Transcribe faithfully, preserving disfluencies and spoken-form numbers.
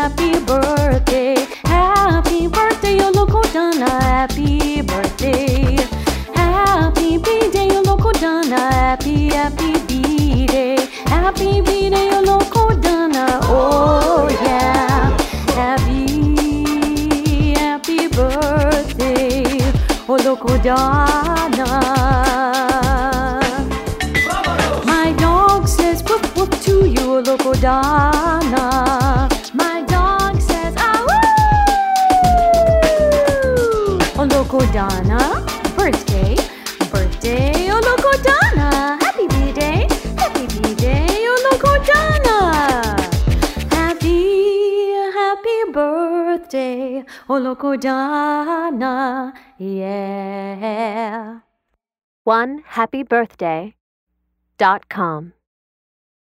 happy birthday. Happy birthday, your local Donna. Happy birthday. Happy B-day, your local Donna. Happy, happy B-day. Happy B-day, your local Donna. Oh yeah. Happy, happy birthday, oh local Donna. My dog says whoop whoop to you, oh local Donna. My dog says ah woo, oh local Donna. Birthday, birthday, oh local Donna. Happy B-day, happy B-day, oh local Donna. Happy, happy birthday, oh local Donna. Yeah. one happy birthday dot com